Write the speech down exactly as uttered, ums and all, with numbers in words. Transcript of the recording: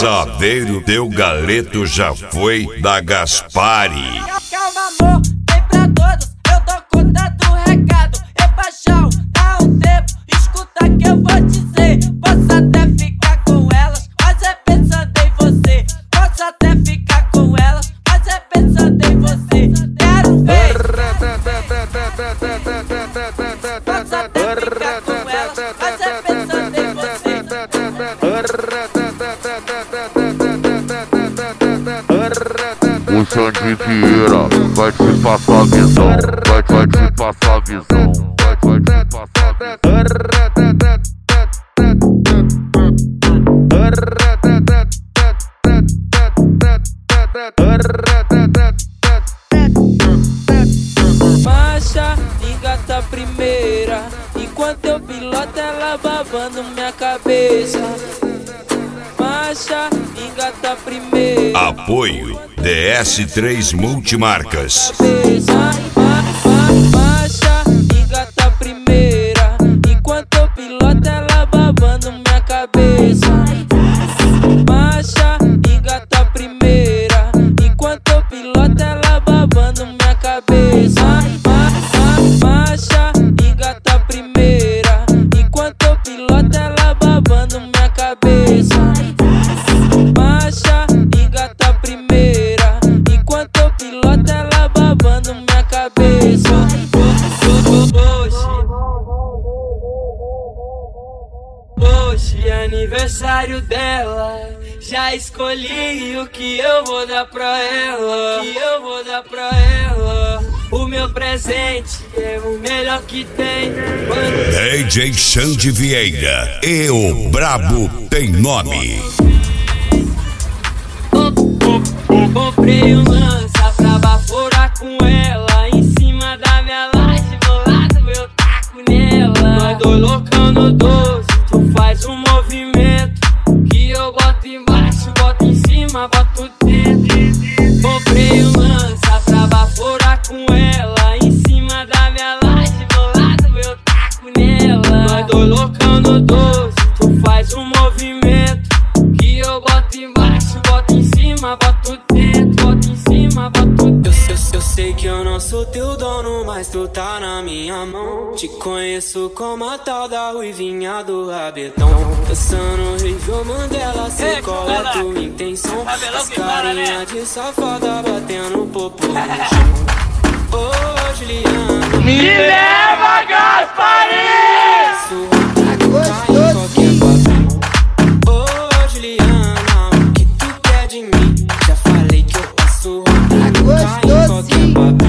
Saveiro, teu galeto já foi da Gaspari. Calma, amor, tem pra todos, eu dou conta do recado. E paixão, dá um tempo, escuta que eu vou dizer. Posso até ficar com elas, mas é pensando em você. Posso até ficar com elas, mas é pensando em você. Quero ver. Posso até ficar com elas, mas é pensando em você. O Xande Vieira vai te passar a visão, vai, vai te passar a visão, vai, vai te passar a visão. Marcha, engata a primeira, enquanto eu piloto ela babando minha cabeça. Marcha, engata a primeira. Apoio D S três Multimarcas. Marcha, engata a primeira, enquanto eu piloto ela babando minha cabeça. Marcha, engata a primeira, enquanto eu piloto ela babando minha cabeça. Marcha, engata a primeira, enquanto eu piloto ela babando minha cabeça. Marcha, engata a primeira, enquanto eu piloto ela babando minha cabeça. Hoje é aniversário dela, já escolhi o que eu vou dar pra ela. O que eu vou dar pra ela. O meu presente é o melhor que tem. D J Xande Vieira e o Brabo tem nome. Comprei um lança pra baforar com ela. Em cima da minha laje, bolado eu taco nela. Nós dois loucão no doze, tu faz um movimento que eu boto embaixo, boto em cima, boto dentro. Comprei um lança pra baforar com ela. Em cima da minha laje, bolado eu taco nela. Nós dois loucão no doze, tu faz um movimento que eu boto embaixo, boto em cima, boto dentro, boto em cima, boto dentro. Eu, eu, eu sei que eu não sou teu dono, mas tu tá na minha mão. Te conheço como a tal da ruivinha do rabetão. Pensando horrível, Mandela, sei qual é tua intenção. As carinha de safada batendo popô no chão. Ô, Juliana, me leva, Gaspari! Tá gostosinho. Ô, Juliana, o que tu quer de mim? Já falei que eu passo. Tá gostosinho.